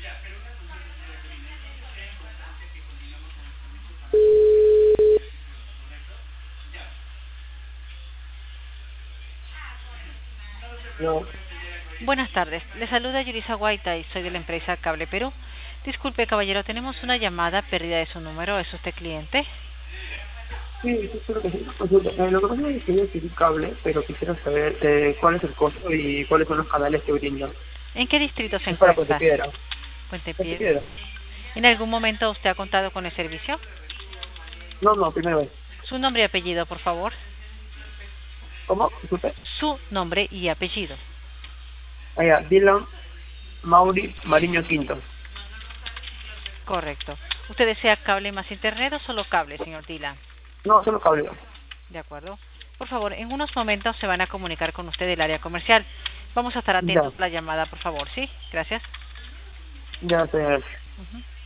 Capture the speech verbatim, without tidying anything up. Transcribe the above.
No, Buenas tardes, le saluda Yurisa Guaita y soy de la empresa Cable Perú. Disculpe, caballero, tenemos una llamada perdida de su número. ¿Es usted cliente? sí, sí, creo que sí. Consulta, eh, lo que pasa es que quería adquirir cable, pero quisiera saber eh, cuál es el costo y cuáles son los canales que brindan. ¿En qué distrito se Es para Puente encuentra? Piedra. Puente ¿Puente Piedra. Piedra? ¿En algún momento usted ha contado con el servicio? No, no, primera vez. Su nombre y apellido, por favor. ¿Cómo? Disculpe. Su nombre y apellido. Allá, Dylan Mauri Mariño Quinto. Correcto. ¿Usted desea cable más internet o solo cable, señor Dylan? No, solo cable. De acuerdo. Por favor, en unos momentos se van a comunicar con usted del área comercial. Vamos a estar Ya, atentos a la llamada, por favor, ¿sí? Gracias. ya, señor. Ujú.